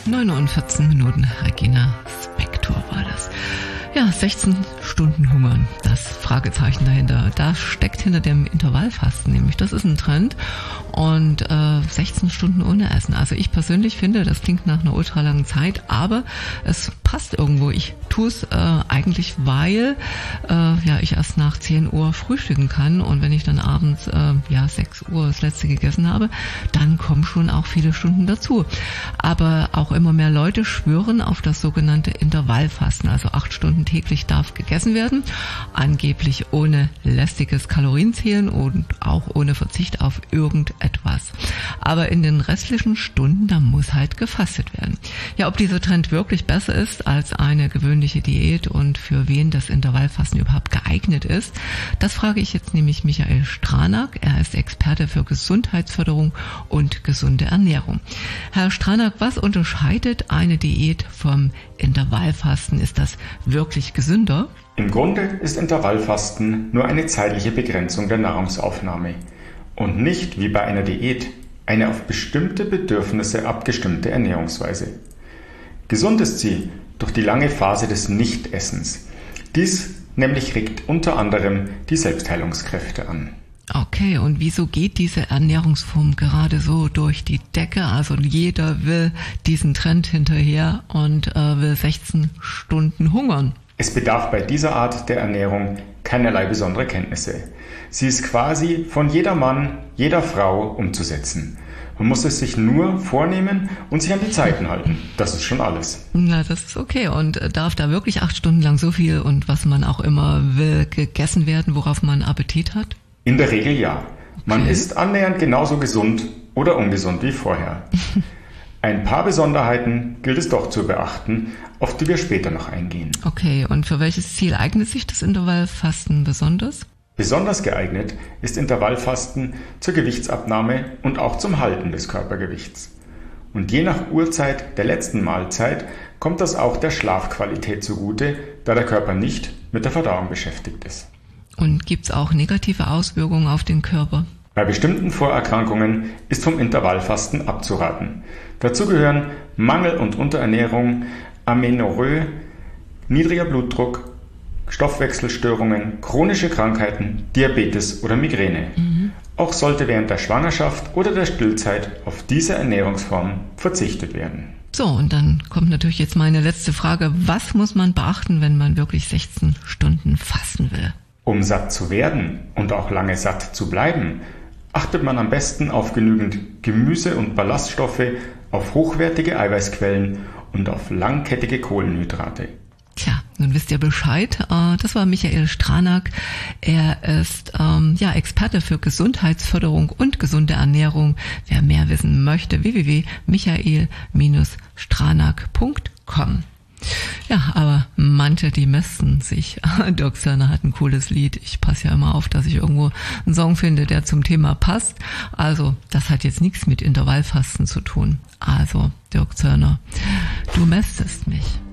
9 und 14 Minuten, Regina Spektor war das. Ja, 16 Stunden hungern, das Fragezeichen dahinter. Das steckt hinter dem Intervallfasten nämlich. Das ist ein Trend und 16 Stunden ohne Essen. Also ich persönlich finde, das klingt nach einer ultralangen Zeit, aber es passt irgendwo. Ich tue es eigentlich, weil ich erst nach 10 Uhr frühstücken kann und wenn ich dann abends 6 Uhr das letzte gegessen habe, dann kommen schon auch viele Stunden dazu. Aber auch immer mehr Leute schwören auf das sogenannte Intervallfasten, also 8 Stunden täglich darf gegessen werden, angeblich ohne lästiges Kalorienzählen und auch ohne Verzicht auf irgendetwas. Aber in den restlichen Stunden, da muss halt gefastet werden. Ja, ob dieser Trend wirklich besser ist als eine gewöhnliche Diät und für wen das Intervallfasten überhaupt geeignet ist, das frage ich jetzt nämlich Michael Stranack. Er ist Experte für Gesundheitsförderung und gesunde Ernährung. Herr Stranack, was unterscheidet eine Diät vom Intervallfasten? Ist das wirklich gesünder? Im Grunde ist Intervallfasten nur eine zeitliche Begrenzung der Nahrungsaufnahme und nicht wie bei einer Diät eine auf bestimmte Bedürfnisse abgestimmte Ernährungsweise. Gesund ist sie durch die lange Phase des Nichtessens. Dies nämlich regt unter anderem die Selbstheilungskräfte an. Okay, und wieso geht diese Ernährungsform gerade so durch die Decke? Also jeder will diesen Trend hinterher und will 16 Stunden hungern. Es bedarf bei dieser Art der Ernährung keinerlei besondere Kenntnisse. Sie ist quasi von jeder Mann, jeder Frau umzusetzen. Man muss es sich nur vornehmen und sich an die Zeiten halten. Das ist schon alles. Na, das ist okay. Und darf da wirklich 8 Stunden lang so viel und was man auch immer will gegessen werden, worauf man Appetit hat? In der Regel ja. Man ist annähernd genauso gesund oder ungesund wie vorher. Ein paar Besonderheiten gilt es doch zu beachten, auf die wir später noch eingehen. Okay, und für welches Ziel eignet sich das Intervallfasten besonders? Besonders geeignet ist Intervallfasten zur Gewichtsabnahme und auch zum Halten des Körpergewichts. Und je nach Uhrzeit der letzten Mahlzeit kommt das auch der Schlafqualität zugute, da der Körper nicht mit der Verdauung beschäftigt ist. Und gibt es auch negative Auswirkungen auf den Körper? Bei bestimmten Vorerkrankungen ist vom Intervallfasten abzuraten. Dazu gehören Mangel- und Unterernährung, Amenorrhoe, niedriger Blutdruck, Stoffwechselstörungen, chronische Krankheiten, Diabetes oder Migräne. Auch sollte während der Schwangerschaft oder der Stillzeit auf diese Ernährungsform verzichtet werden. So, und dann kommt natürlich jetzt meine letzte Frage. Was muss man beachten, wenn man wirklich 16 Stunden fasten will? Um satt zu werden und auch lange satt zu bleiben, achtet man am besten auf genügend Gemüse und Ballaststoffe, auf hochwertige Eiweißquellen und auf langkettige Kohlenhydrate. Tja, nun wisst ihr Bescheid. Das war Michael Stranack. Er ist Experte für Gesundheitsförderung und gesunde Ernährung. Wer mehr wissen möchte, www.michael-stranack.com. Ja, aber manche, die messen sich. Dirk Zörner hat ein cooles Lied. Ich passe ja immer auf, dass ich irgendwo einen Song finde, der zum Thema passt. Also, das hat jetzt nichts mit Intervallfasten zu tun. Also, Dirk Zörner, du mästest mich.